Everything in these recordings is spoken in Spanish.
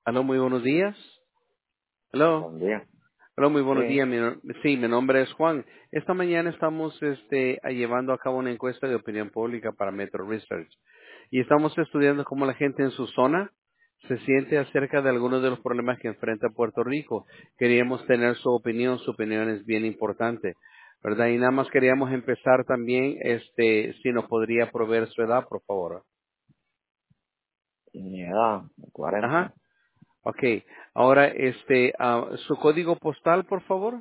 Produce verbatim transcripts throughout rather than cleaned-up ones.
Aló, muy buenos días. Aló. Buen día. Aló, muy buenos Sí, días. Mi no- sí, mi nombre es Juan. Esta mañana estamos este, a- llevando a cabo una encuesta de opinión pública para Metro Research. Y estamos estudiando cómo la gente en su zona se siente acerca de algunos de los problemas que enfrenta Puerto Rico. Queríamos tener su opinión. Su opinión es bien importante, ¿verdad? Y nada más queríamos empezar también, este, si nos podría proveer su edad, por favor. mi edad, cuarenta, Ajá. Ok. Ahora, este, ah, su código postal, por favor.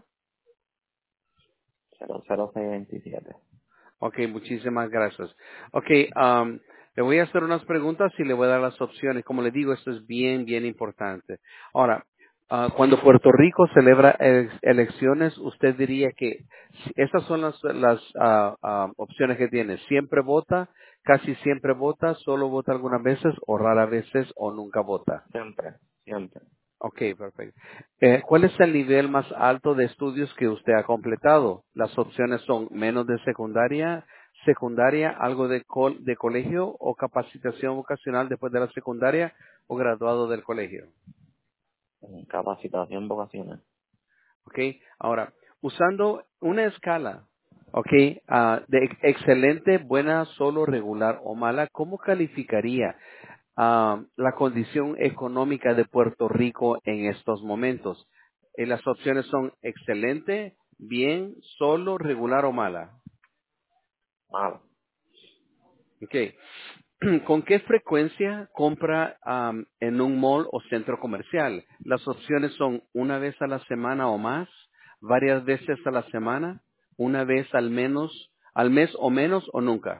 cero cero seis veintisiete. Ok, muchísimas gracias. Ok, um, le voy a hacer unas preguntas y le voy a dar las opciones. Como le digo, esto es bien, bien importante. Ahora, ah, cuando Puerto Rico celebra ex- elecciones, usted diría que si- estas son las, las ah, ah, opciones que tiene. Siempre vota, casi siempre vota, solo vota algunas veces o rara veces o nunca vota. Siempre, siempre. Ok, perfecto. Eh, ¿Cuál es el nivel más alto de estudios que usted ha completado? Las opciones son menos de secundaria, secundaria, algo de, col- de colegio o capacitación vocacional después de la secundaria o graduado del colegio. En capacitación vocacional. Ok, ahora, usando una escala, ok, ah, de ex- excelente, buena, solo, regular o mala, ¿cómo calificaría ah, la condición económica de Puerto Rico en estos momentos? Eh, las opciones son excelente, bien, solo, regular o mala. Malo. Okay. ¿Con qué frecuencia compra am, en un mall o centro comercial? Las opciones son una vez a la semana o más, varias veces a la semana, una vez al menos, al mes o menos o nunca.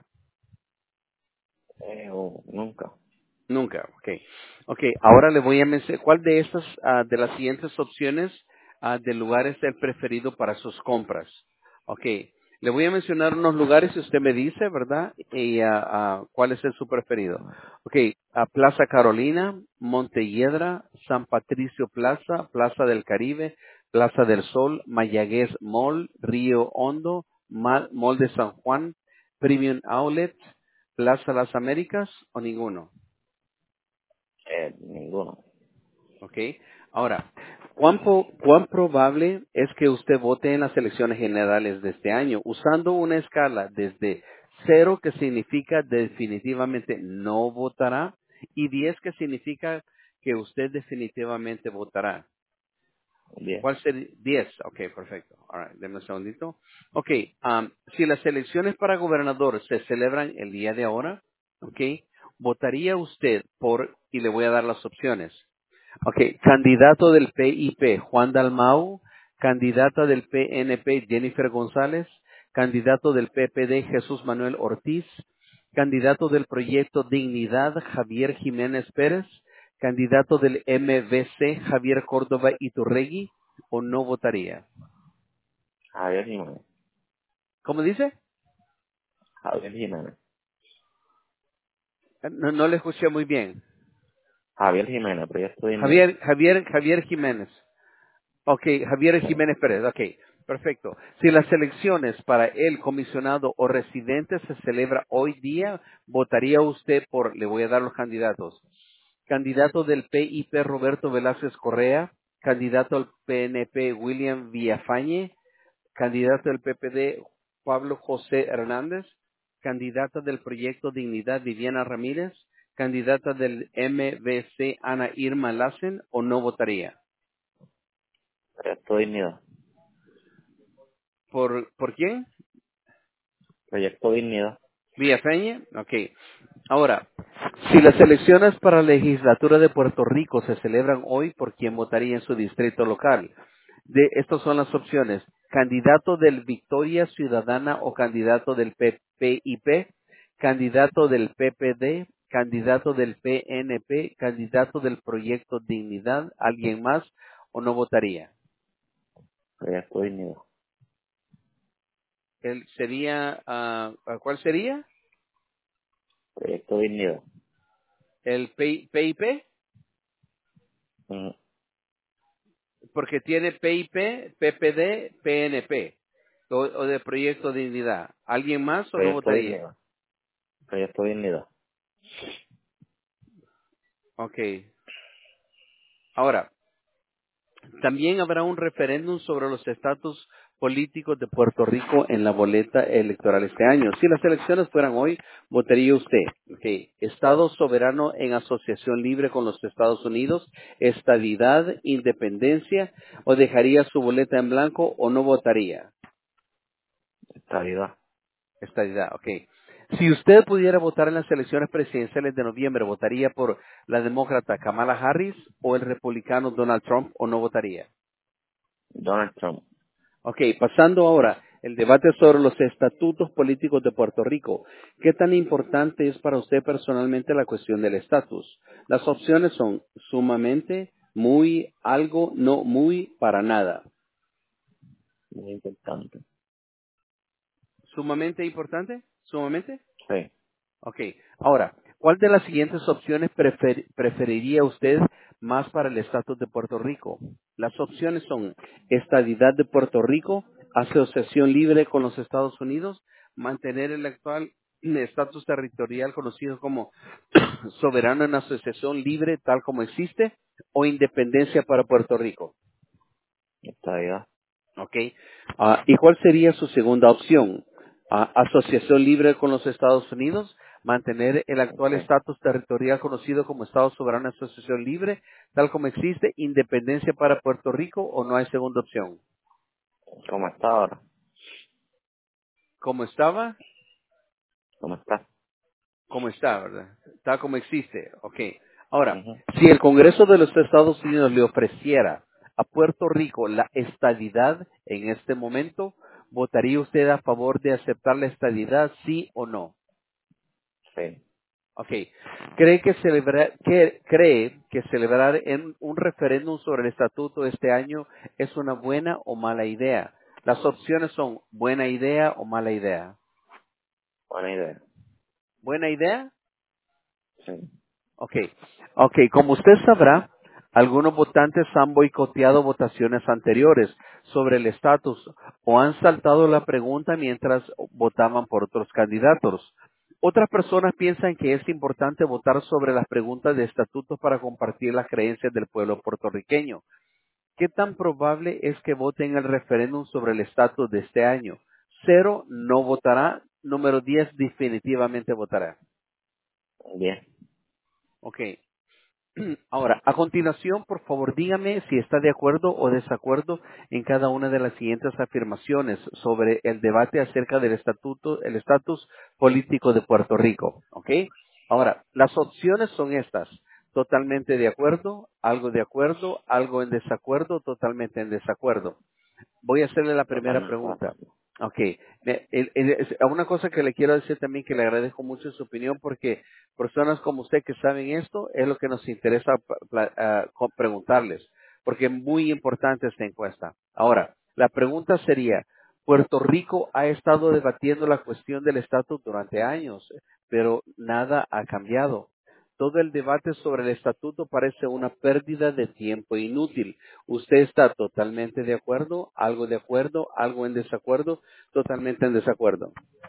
Eh, o nunca. Nunca, okay. Okay, ahora le voy a mencionar cuál de estas, ah, de las siguientes opciones ah, de lugares es el preferido para sus compras. Okay, le voy a mencionar unos lugares y usted me dice, ¿verdad? Y ah, ah, cuál es el su preferido. Okay, a Plaza Carolina, Montelledra, San Patricio Plaza, Plaza del Caribe, Plaza del Sol, Mayagüez Mall, Río Hondo, Ma- Mall de San Juan, Premium Outlet, Plaza Las Américas o ninguno. Eh, ninguno. ¿Ok? Ahora, ¿cuán, po- cuán probable es que usted vote en las elecciones generales de este año? Usando una escala desde cero, que significa definitivamente no votará, y diez, que significa que usted definitivamente votará. diez. ¿Cuál sería? diez. Ok, perfecto. All right, denme un segundito. Ok, um, si las elecciones para gobernador se celebran el día de ahora, ok, votaría usted por, y le voy a dar las opciones. Ok, candidato del P I P, Juan Dalmau; candidata del P N P, Jennifer González; candidato del P P D, Jesús Manuel Ortiz; candidato del Proyecto Dignidad, Javier Jiménez Pérez; candidato del M V C, Javier Córdoba Iturregui, o no votaría. Javier Jiménez. ¿Cómo dice? Javier Jiménez. No, no le escuché muy bien. Javier Jiménez, Proyecto Dignidad. Javier, Javier, Javier Jiménez. Ok, Javier Sí. Jiménez Pérez, ok, perfecto. Si las elecciones para el comisionado o residente se celebra hoy día, votaría usted por, le voy a dar los candidatos. Candidato del P I P, Roberto Velázquez Correa; candidato al P N P, William Villafañe; candidato del P P D, Pablo José Hernández; candidata del Proyecto Dignidad, Viviana Ramírez; candidata del M V C, Ana Irma Lassen, o no votaría. Proyecto Dignidad. ¿Por, ¿por quién? Proyecto Dignidad. Villafañe, ok. Ahora, si las elecciones para la legislatura de Puerto Rico se celebran hoy, ¿por quién votaría en su distrito local? De, estas son las opciones: candidato del Victoria Ciudadana o candidato del P P I P, candidato del P P D, candidato del P N P, candidato del Proyecto Dignidad, ¿alguien más o no votaría? Proyecto Dignidad. Él sería, ah, ¿cuál sería? Proyecto Dignidad. ¿El P- PIP? Mm, Porque tiene P I P, P P D, P N P, o, o de Proyecto Dignidad. ¿Alguien más o no Proyecto votaría? Dignidad. Proyecto Dignidad. Ok. Ahora, también habrá un referéndum sobre los estatus políticos de Puerto Rico en la boleta electoral este año. Si las elecciones fueran hoy, votaría usted. Okay. Estado soberano en asociación libre con los Estados Unidos, estadidad, independencia, o dejaría su boleta en blanco o no votaría. Estabilidad. Estadidad, ok. Si usted pudiera votar en las elecciones presidenciales de noviembre, ¿votaría por la demócrata Kamala Harris o el republicano Donald Trump o no votaría? Donald Trump. Ok, pasando ahora el debate sobre los estatutos políticos de Puerto Rico. ¿Qué tan importante es para usted personalmente la cuestión del estatus? Las opciones son sumamente, muy, algo, no muy, para nada. Muy importante. ¿Sumamente importante? ¿Sumamente? Sí. Ok, ahora, ¿cuál de las siguientes opciones prefer- preferiría usted más para el estatus de Puerto Rico? Las opciones son estadidad de Puerto Rico, asociación libre con los Estados Unidos, mantener el actual estatus territorial conocido como soberano en asociación libre tal como existe, o independencia para Puerto Rico. Estabilidad. ¿Ok? Ah, ¿y cuál sería su segunda opción? Ah, asociación libre con los Estados Unidos, mantener el actual Sí. estatus territorial conocido como Estado Soberano de Asociación Libre, tal como existe, independencia para Puerto Rico, o no hay segunda opción. ¿Cómo está ahora? ¿Cómo estaba? ¿Cómo está? Como está, ¿verdad? Tal como existe. Ok. Ahora, Ujú. si el Congreso de los Estados Unidos le ofreciera a Puerto Rico la estadidad en este momento, ¿votaría usted a favor de aceptar la estadidad, sí o no? Sí. Ok. ¿Cree que, celebrar, que, ¿Cree que celebrar en un referéndum sobre el estatuto este año es una buena o mala idea? Las opciones son buena idea o mala idea. Buena idea. ¿Buena idea? Sí. Ok. Ok, como usted sabrá, algunos votantes han boicoteado votaciones anteriores sobre el estatus o han saltado la pregunta mientras votaban por otros candidatos. Otras personas piensan que es importante votar sobre las preguntas de estatuto para compartir las creencias del pueblo puertorriqueño. ¿Qué tan probable es que voten en el referéndum sobre el estatus de este año? Cero, no votará. Número diez, definitivamente votará. Bien. Ok. Ahora, a continuación, por favor, dígame si está de acuerdo o desacuerdo en cada una de las siguientes afirmaciones sobre el debate acerca del estatuto, el estatus político de Puerto Rico. ¿Ok? Ahora, las opciones son estas. Totalmente de acuerdo, algo de acuerdo, algo en desacuerdo, totalmente en desacuerdo. Voy a hacerle la primera Totalmente de pregunta. acuerdo. Ok. Me- el- el- es- Una cosa que le quiero decir también que le agradezco mucho su opinión porque personas como usted que saben esto es lo que nos interesa pa- pla- ah, co- preguntarles porque es muy importante esta encuesta. Ahora, la pregunta sería, Puerto Rico ha estado debatiendo la cuestión del estatus durante años, pero nada ha cambiado. Todo el debate sobre el estatuto parece una pérdida de tiempo inútil. ¿Usted está totalmente de acuerdo, algo de acuerdo, algo en desacuerdo, totalmente en desacuerdo?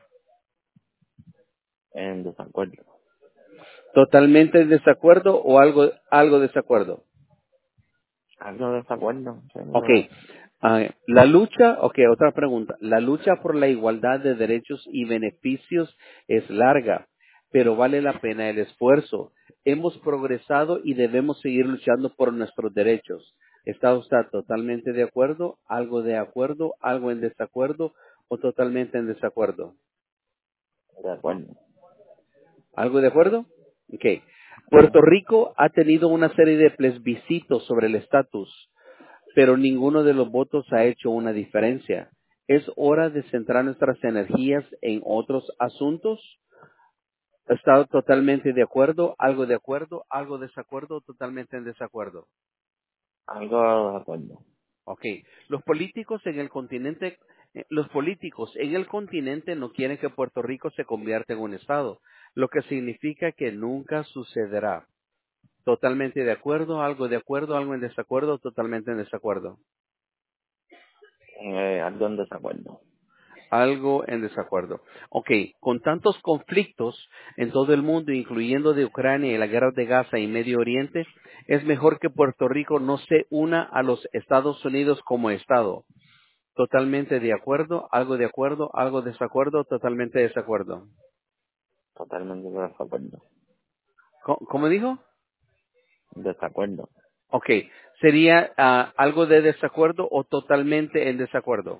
En desacuerdo. ¿Totalmente en desacuerdo o algo, algo desacuerdo? ¿Algo de desacuerdo? Sí, Ok. no. Ah, la lucha, ok, otra pregunta. La lucha por la igualdad de derechos y beneficios es larga, pero vale la pena el esfuerzo. Hemos progresado y debemos seguir luchando por nuestros derechos. ¿Está usted totalmente de acuerdo, algo de acuerdo, algo en desacuerdo o totalmente en desacuerdo? De acuerdo. ¿Algo de acuerdo? Ok. Puerto Ujú. Rico ha tenido una serie de plebiscitos sobre el estatus, pero ninguno de los votos ha hecho una diferencia. ¿Es hora de centrar nuestras energías en otros asuntos? ¿Está totalmente de acuerdo, algo de acuerdo, algo desacuerdo, totalmente en desacuerdo? Algo de acuerdo. Ok. Los políticos en el continente, eh, los políticos en el continente no quieren que Puerto Rico se convierta en un estado, lo que significa que nunca sucederá. Totalmente de acuerdo, algo de acuerdo, algo en desacuerdo, totalmente en desacuerdo. Eh, algo en desacuerdo. Algo en desacuerdo. Ok, con tantos conflictos en todo el mundo, incluyendo de Ucrania y la guerra de Gaza y Medio Oriente, es mejor que Puerto Rico no se una a los Estados Unidos como Estado. Totalmente de acuerdo, algo de acuerdo, algo desacuerdo, totalmente desacuerdo. Totalmente de desacuerdo. ¿Cómo, cómo dijo? Desacuerdo. Ok, sería ah, algo de desacuerdo o totalmente en desacuerdo.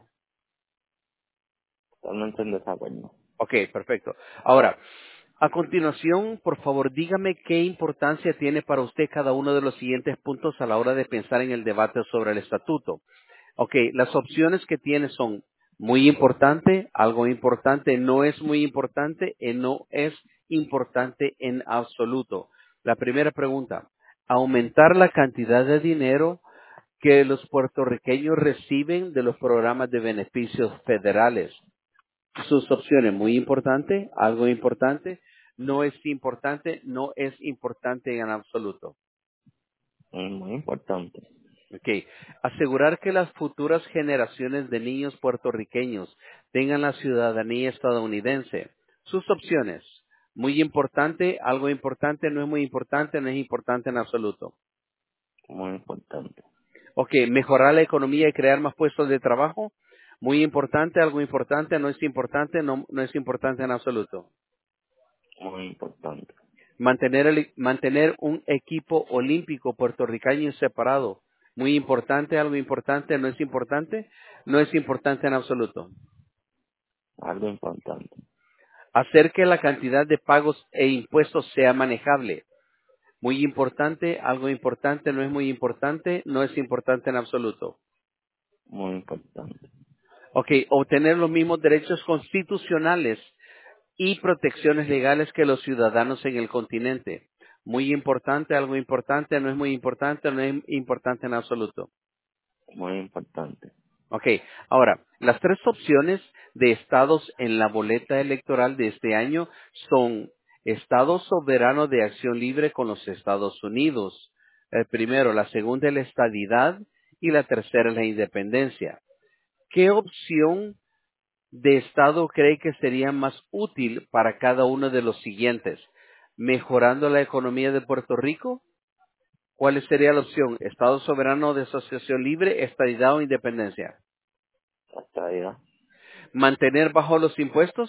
Totalmente en desacuerdo. Ok, perfecto. Ahora, a continuación, por favor, dígame qué importancia tiene para usted cada uno de los siguientes puntos a la hora de pensar en el debate sobre el estatuto. Ok, las opciones que tiene son muy importante, algo importante, no es muy importante y no es importante en absoluto. La primera pregunta, aumentar la cantidad de dinero que los puertorriqueños reciben de los programas de beneficios federales. Sus opciones, muy importante, algo importante, no es importante, no es importante en absoluto. Es muy importante. Okay. Asegurar que las futuras generaciones de niños puertorriqueños tengan la ciudadanía estadounidense. Sus opciones, muy importante, algo importante, no es muy importante, no es importante en absoluto. Muy importante. Ok, mejorar la economía y crear más puestos de trabajo. Muy importante, algo importante, no es importante, no, no es importante en absoluto. Muy importante. Mantener, el- mantener un equipo olímpico puertorriqueño separado. Muy importante, algo importante, no es importante, no es importante en absoluto. Algo importante. Hacer que la cantidad de pagos e impuestos sea manejable. Muy importante, algo importante, no es muy importante, no es importante en absoluto. Muy importante. Ok, obtener los mismos derechos constitucionales y protecciones legales que los ciudadanos en el continente. Muy importante, algo importante, no es muy importante, no es importante en absoluto. Muy importante. Ok, ahora, las tres opciones de estados en la boleta electoral de este año son Estado soberano de acción libre con los Estados Unidos. El primero, la segunda es la estadidad y la tercera es la independencia. ¿Qué opción de Estado cree que sería más útil para cada uno de los siguientes? ¿Mejorando la economía de Puerto Rico? ¿Cuál sería la opción? ¿Estado soberano de asociación libre, estadidad o independencia? Estadidad. ¿Mantener bajo los impuestos?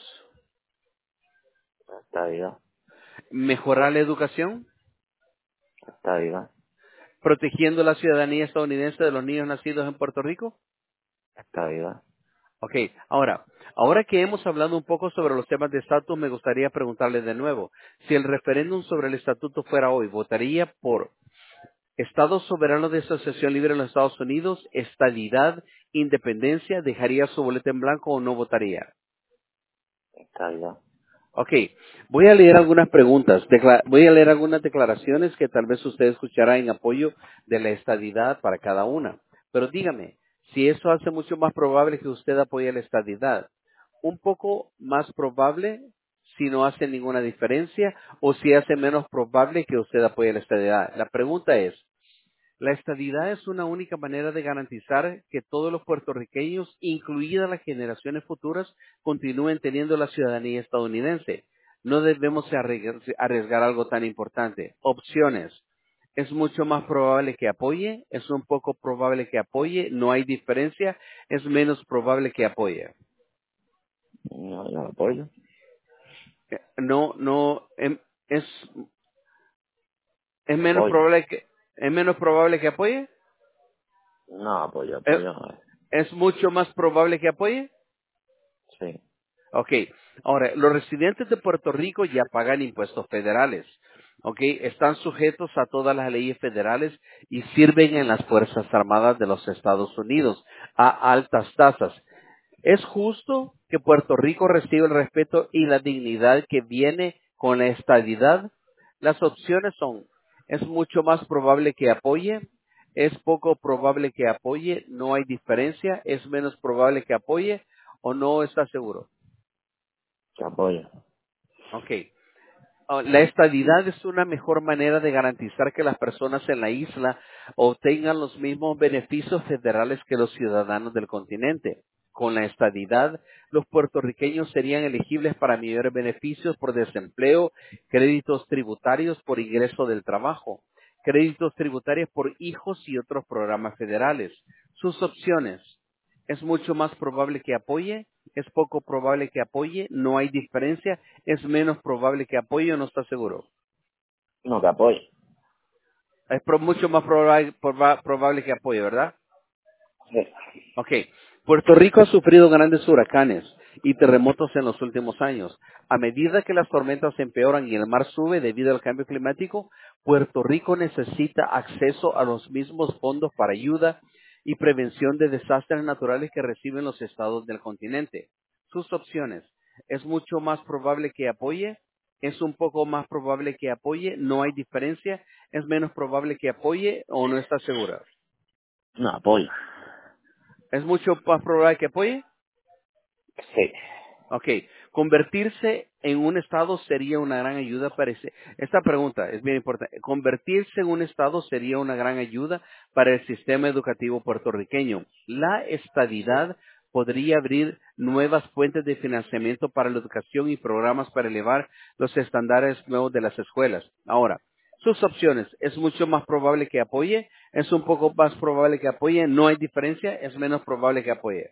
Estadidad. ¿Mejorar la educación? Estadidad. ¿Protegiendo la ciudadanía estadounidense de los niños nacidos en Puerto Rico? Estadidad. Ok, ahora, ahora que hemos hablado un poco sobre los temas de estatus, me gustaría preguntarle de nuevo, si el referéndum sobre el estatuto fuera hoy, ¿votaría por Estado soberano de asociación libre en los Estados Unidos, estadidad, independencia, dejaría su boleta en blanco o no votaría? Estadidad. Ok, voy a leer algunas preguntas, decla- voy a leer algunas declaraciones que tal vez usted escuchará en apoyo de la estadidad para cada una. Pero dígame, si eso hace mucho más probable que usted apoye la estadidad, un poco más probable si no hace ninguna diferencia o si hace menos probable que usted apoye la estadidad. La pregunta es, la estadidad es una única manera de garantizar que todos los puertorriqueños, incluidas las generaciones futuras, continúen teniendo la ciudadanía estadounidense. No debemos arriesgar, arriesgar algo tan importante. Opciones. Es mucho más probable que apoye, es un poco probable que apoye, no hay diferencia, es menos probable que apoye. No, yo apoyo. Eh, No, no, em, es, es menos Apoyo. probable que, es menos probable que apoye, No, apoyo, Eh, apoyo. es mucho más probable que apoye. Sí. Ok, ahora, los residentes de Puerto Rico ya pagan impuestos federales. Ok, están sujetos a todas las leyes federales y sirven en las Fuerzas Armadas de los Estados Unidos a altas tasas. ¿Es justo que Puerto Rico reciba el respeto y la dignidad que viene con la estadidad? Las opciones son, es mucho más probable que apoye, es poco probable que apoye, no hay diferencia, es menos probable que apoye o no está seguro. Que apoyo. Ok. Ah, la estadidad es una mejor manera de garantizar que las personas en la isla obtengan los mismos beneficios federales que los ciudadanos del continente. con la estadidad, los puertorriqueños serían elegibles para mayores beneficios por desempleo, créditos tributarios por ingreso del trabajo, créditos tributarios por hijos y otros programas federales. Sus opciones: es mucho más probable que apoye, es poco probable que apoye, no hay diferencia, es menos probable que apoye o no está seguro. No, que apoye. Es pro- mucho más probable, proba- probable que apoye, ¿verdad? Sí. Ok. Puerto Rico ha sufrido grandes huracanes y terremotos en los últimos años. A medida que las tormentas empeoran y el mar sube debido al cambio climático, Puerto Rico necesita acceso a los mismos fondos para ayuda y prevención de desastres naturales que reciben los estados del continente. Sus opciones: es mucho más probable que apoye, es un poco más probable que apoye, no hay diferencia, es menos probable que apoye o no está segura. No, apoyo. ¿Es mucho más probable que apoye? Sí. Ok, convertirse en un estado sería una gran ayuda para ese. Esta pregunta es bien importante. Convertirse en un estado sería una gran ayuda para el sistema educativo puertorriqueño. La estadidad podría abrir nuevas fuentes de financiamiento para la educación y programas para elevar los estándares nuevos de las escuelas. Ahora, sus opciones: es mucho más probable que apoye, es un poco más probable que apoye, no hay diferencia, es menos probable que apoye.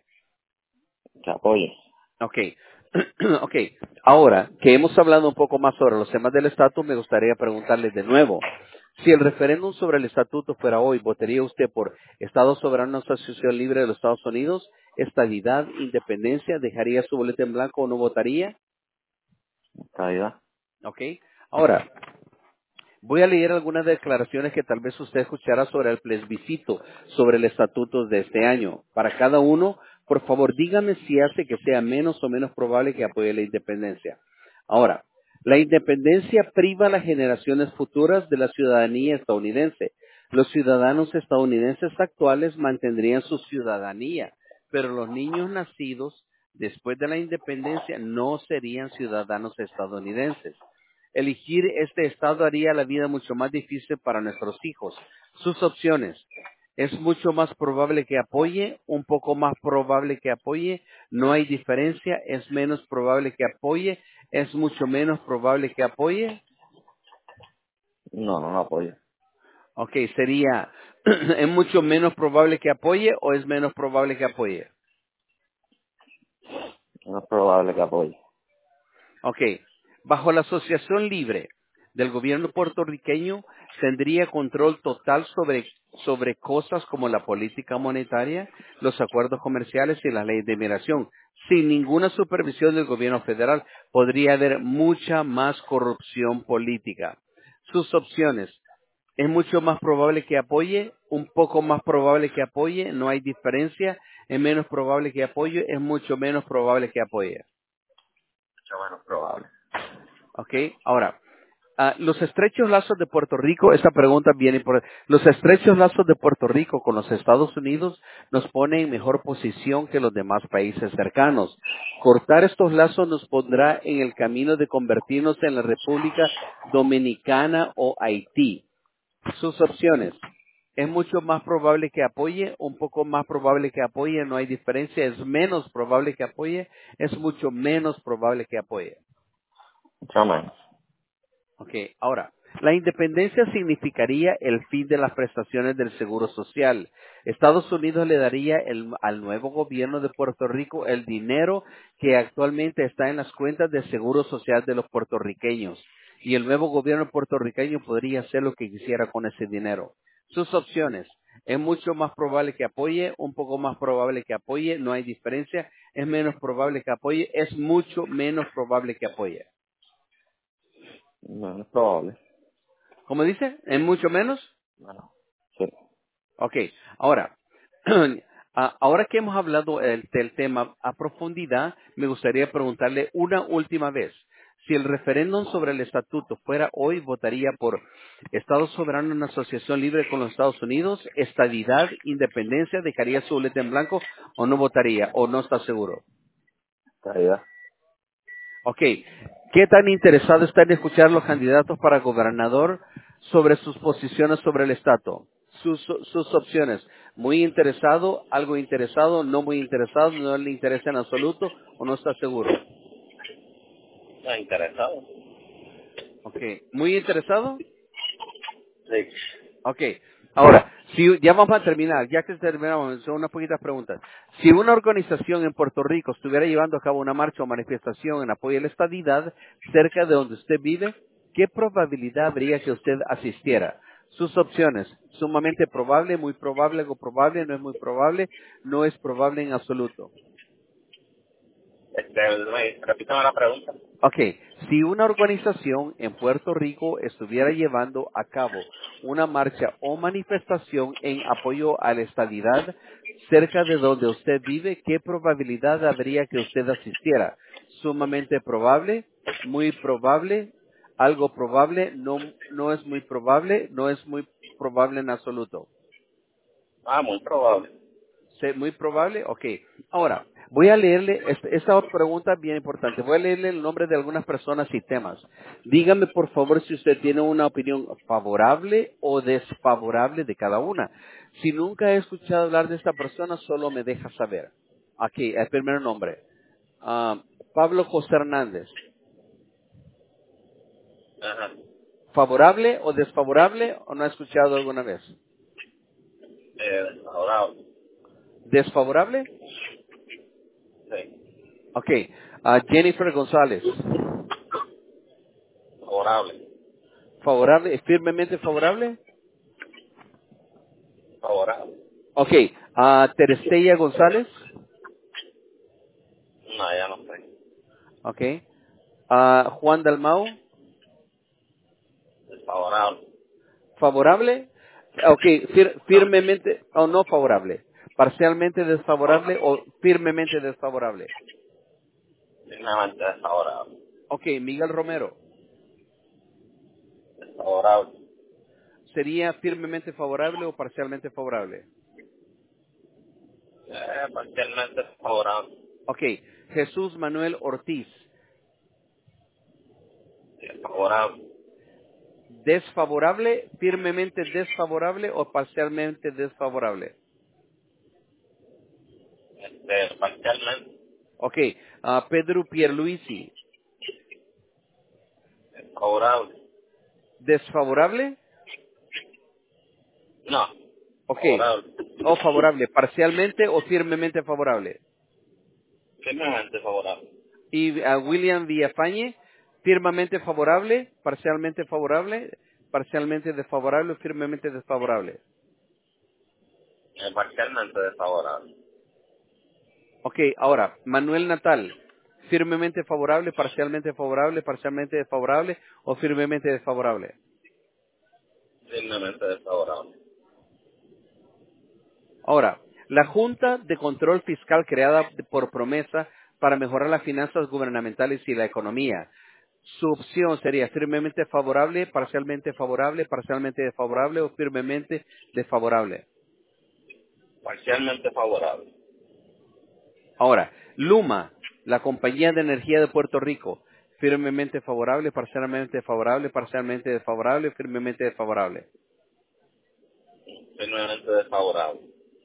Que apoye. Ok, ok. Ahora que hemos hablado un poco más sobre los temas del estatus, me gustaría preguntarles de nuevo. Si el referéndum sobre el estatuto fuera hoy, ¿votaría usted por Estado soberano, asociación libre de los Estados Unidos, estadidad, independencia? ¿Dejaría su boleta en blanco o no votaría? Calidad. Ok. Ahora, voy a leer algunas declaraciones que tal vez usted escuchará sobre el plebiscito, sobre el estatuto de este año. Para cada uno, por favor, dígame si hace que sea menos o menos probable que apoye la independencia. Ahora, la independencia priva a las generaciones futuras de la ciudadanía estadounidense. Los ciudadanos estadounidenses actuales mantendrían su ciudadanía, pero los niños nacidos después de la independencia no serían ciudadanos estadounidenses. Elegir este estado haría la vida mucho más difícil para nuestros hijos. Sus opciones: es mucho más probable que apoye, un poco más probable que apoye, no hay diferencia, es menos probable que apoye, es mucho menos probable que apoye. No, no, no apoyo. Ok, sería, ¿es mucho menos probable que apoye o es menos probable que apoye? No es probable que apoye. Ok. Bajo la asociación libre del gobierno puertorriqueño, tendría control total sobre, sobre cosas como la política monetaria, los acuerdos comerciales y las leyes de migración. Sin ninguna supervisión del gobierno federal, podría haber mucha más corrupción política. Sus opciones: es mucho más probable que apoye, un poco más probable que apoye, no hay diferencia, es menos probable que apoye, es mucho menos probable que apoye. Mucho menos probable. ¿Ok? Ahora, ah, los estrechos lazos de Puerto Rico, esta pregunta viene por... Los estrechos lazos de Puerto Rico con los Estados Unidos nos pone en mejor posición que los demás países cercanos. Cortar estos lazos nos pondrá en el camino de convertirnos en la República Dominicana o Haití. Sus opciones: es mucho más probable que apoye, un poco más probable que apoye, no hay diferencia, es menos probable que apoye, es mucho menos probable que apoye. Mucho menos. Ok, ahora, la independencia significaría el fin de las prestaciones del Seguro Social. Estados Unidos le daría el- al nuevo gobierno de Puerto Rico el dinero que actualmente está en las cuentas de Seguro Social de los puertorriqueños. Y el nuevo gobierno puertorriqueño podría hacer lo que quisiera con ese dinero. Sus opciones: es mucho más probable que apoye, un poco más probable que apoye, no hay diferencia, es menos probable que apoye, es mucho menos probable que apoye. No, no es probable. ¿Cómo dice? ¿Es mucho menos? Bueno, sí. Ok, ahora, a- ahora que hemos hablado el- del tema a profundidad, me gustaría preguntarle una última vez. Si el referéndum sobre el estatuto fuera hoy, ¿votaría por Estado soberano en una asociación libre con los Estados Unidos, estadidad, independencia, dejaría su boleta en blanco o no votaría o no está seguro? Calidad. Ok, ¿qué tan interesado está en escuchar los candidatos para gobernador sobre sus posiciones sobre el estatuto? sus, sus opciones. Muy interesado, algo interesado, no muy interesado, no le interesa en absoluto o no está seguro. No, interesado. Ok. Muy interesado. Sí. Ok. Ahora, si ya vamos a terminar, ya que terminamos, son unas poquitas preguntas. Si una organización en Puerto Rico estuviera llevando a cabo una marcha o manifestación en apoyo a la estadidad cerca de donde usted vive, ¿qué probabilidad habría que usted asistiera? Sus opciones, sumamente probable, muy probable, algo probable, no es muy probable, no es probable en absoluto. Este, me- repítame la pregunta. Ok, si una organización en Puerto Rico estuviera llevando a cabo una marcha o manifestación en apoyo a la estadidad cerca de donde usted vive, ¿qué probabilidad habría que usted asistiera? Sumamente probable, muy probable, algo probable, no, no es muy probable, no es muy probable en absoluto. Ah, muy probable. Sí, muy probable. Ok. Ahora, voy a leerle, este- esta otra pregunta es bien importante. Voy a leerle el nombre de algunas personas y temas. Dígame, por favor, si usted tiene una opinión favorable o desfavorable de cada una. Si nunca he escuchado hablar de esta persona, solo me deja saber. Aquí, el primer nombre. Ah, Pablo José Hernández. Ajá. ¿Favorable o desfavorable o no ha escuchado alguna vez? Eh, favorable. ¿Desfavorable? Sí. Ok. Ah, Jennifer González. Favorable. ¿Favorable? ¿Firmemente favorable? Favorable. Ok, ah, Terestella González, No, ya no sé. ok, ah, Juan Dalmau, Desfavorable. favorable, ok, fir- firmemente o no favorable, parcialmente desfavorable o firmemente desfavorable. Dignamente desfavorable. Ok, Miguel Romero, Desfavorable. ¿sería firmemente favorable o parcialmente favorable? Eh, parcialmente desfavorable. Ok, Jesús Manuel Ortiz, Desfavorable. ¿desfavorable, firmemente desfavorable o parcialmente desfavorable? Este, parcialmente Ok, ah, Pedro Pierluisi, desfavorable. ¿desfavorable? No. Ok. Favorable. O favorable, parcialmente o firmemente favorable. Firmemente favorable. Y a William Villafañe, firmemente favorable, parcialmente favorable, parcialmente desfavorable o firmemente desfavorable. Eh, parcialmente desfavorable. Ok, ahora, Manuel Natal, firmemente favorable, parcialmente favorable, parcialmente desfavorable o firmemente desfavorable. Firmemente desfavorable. Ahora, la Junta de Control Fiscal creada por promesa para mejorar las finanzas gubernamentales y la economía. Su opción sería firmemente favorable, parcialmente favorable, parcialmente desfavorable o firmemente desfavorable. Parcialmente favorable. Ahora, Luma, la compañía de energía de Puerto Rico, firmemente favorable, parcialmente favorable, parcialmente desfavorable, firmemente desfavorable. Firmemente desfavorable.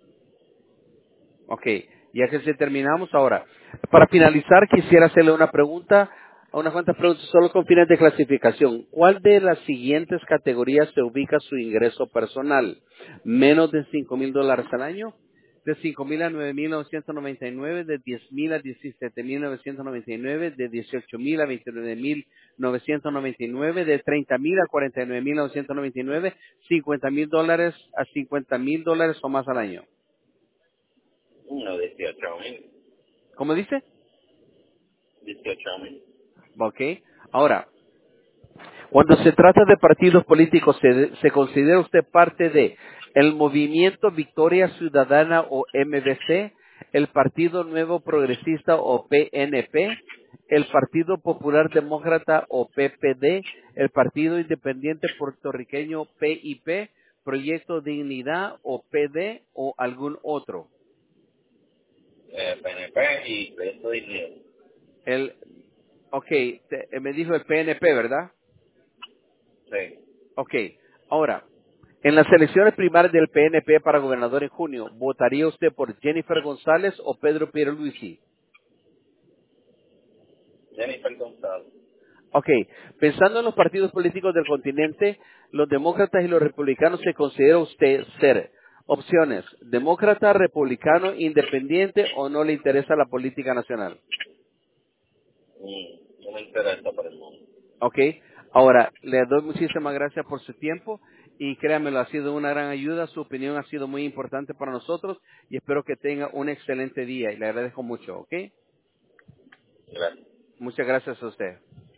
Ok, ya que se terminamos ahora. Para finalizar, quisiera hacerle una pregunta, unas cuantas preguntas solo con fines de clasificación. ¿Cuál de las siguientes categorías se ubica su ingreso personal? ¿Menos de cinco mil dólares al año? ¿De cinco mil a nueve mil novecientos noventa y nueve? ¿De diez mil a diecisiete mil novecientos noventa y nueve? ¿De dieciocho mil a veintinueve mil novecientos noventa y nueve? ¿De treinta mil a cuarenta y nueve mil novecientos noventa y nueve? ¿cincuenta mil dólares a cincuenta mil dólares o más al año? No, dieciocho mil. ¿Cómo dice? dieciocho mil. Ok. Ahora, cuando se trata de partidos políticos, ¿se, se considera usted parte de el Movimiento Victoria Ciudadana o M V C, el Partido Nuevo Progresista o P N P, el Partido Popular Demócrata o P P D, el Partido Independiente Puertorriqueño P I P, Proyecto Dignidad o P D o algún otro? Eh, P N P y Proyecto Dignidad. El, ok, te- me dijo el P N P, ¿verdad? Sí. Ok, ahora, En las elecciones primarias del P N P para gobernador en junio, ¿votaría usted por Jennifer González o Pedro Pierluisi? Jennifer González. Ok, pensando en los partidos políticos del continente, los demócratas y los republicanos, ¿se considera usted ser opciones demócrata, republicano, independiente o no le interesa la política nacional? Mm, no me interesa por el mundo. Ok, ahora le doy muchísimas gracias por su tiempo y créanmelo, ha sido una gran ayuda, su opinión ha sido muy importante para nosotros y espero que tenga un excelente día y le agradezco mucho, ok. Gracias. Muchas gracias a usted.